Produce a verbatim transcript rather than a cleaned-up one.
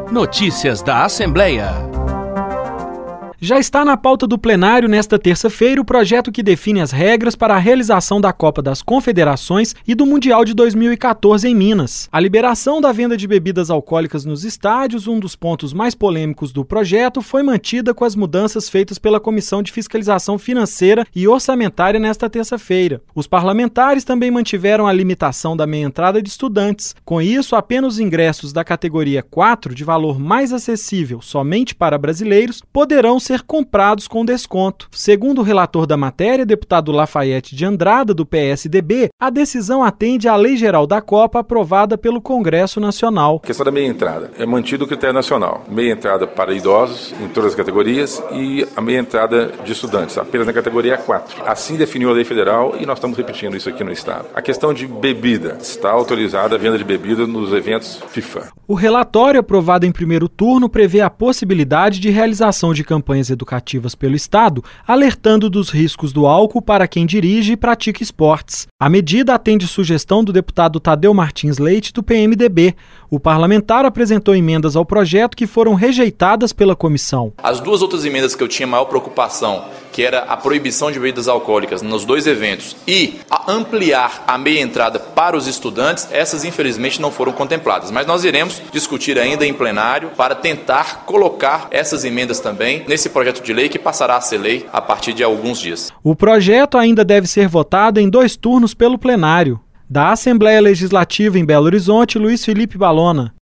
Notícias da Assembleia. Já está na pauta do plenário nesta terça-feira o projeto que define as regras para a realização da Copa das Confederações e do Mundial de dois mil e quatorze em Minas. A liberação da venda de bebidas alcoólicas nos estádios, um dos pontos mais polêmicos do projeto, foi mantida com as mudanças feitas pela Comissão de Fiscalização Financeira e Orçamentária nesta terça-feira. Os parlamentares também mantiveram a limitação da meia entrada de estudantes. Com isso, apenas os ingressos da categoria quatro, de valor mais acessível somente para brasileiros, poderão ser comprados com desconto. Segundo o relator da matéria, deputado Lafayette de Andrada, do P S D B, a decisão atende à Lei Geral da Copa aprovada pelo Congresso Nacional. A questão da meia entrada. É mantido o critério nacional. Meia entrada para idosos, em todas as categorias, e a meia entrada de estudantes, apenas na categoria quatro. Assim definiu a lei federal e nós estamos repetindo isso aqui no Estado. A questão de bebida. Está autorizada a venda de bebida nos eventos FIFA. O relatório aprovado em primeiro turno prevê a possibilidade de realização de campanhas educativas pelo Estado, alertando dos riscos do álcool para quem dirige e pratica esportes. A medida atende sugestão do deputado Tadeu Martins Leite, do P M D B. O parlamentar apresentou emendas ao projeto que foram rejeitadas pela comissão. As duas outras emendas que eu tinha maior preocupação, que era a proibição de bebidas alcoólicas nos dois eventos e a ampliar a meia entrada para os estudantes, essas infelizmente não foram contempladas. Mas nós iremos discutir ainda em plenário para tentar colocar essas emendas também nesse projeto de lei que passará a ser lei a partir de alguns dias. O projeto ainda deve ser votado em dois turnos pelo plenário. Da Assembleia Legislativa em Belo Horizonte, Luiz Felipe Balona.